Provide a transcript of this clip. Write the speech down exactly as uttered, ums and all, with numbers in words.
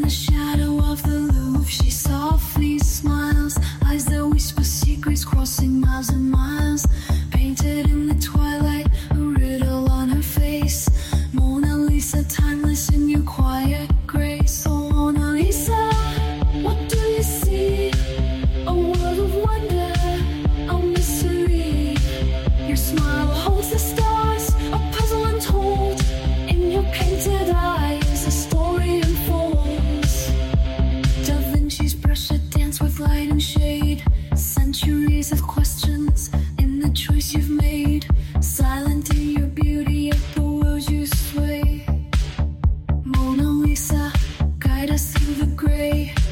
the shadow of the Louvre, she softly smiles. Eyes that whisper secrets crossing miles and miles. Painted in the twilight, a riddle on her face. Mona Lisa, timeless in your quiet grace. Oh, Mona Lisa, what do you see? A world of wonder, a mystery. Your smile holds the stars, a puzzle untold. In your painted eyes, a story unfolds. Da Vinci's brush a dance with light and shade. Centuries of questions in the choice you've made. Silent in your beauty, yet the world you sway. Mona Lisa, guide us through the gray.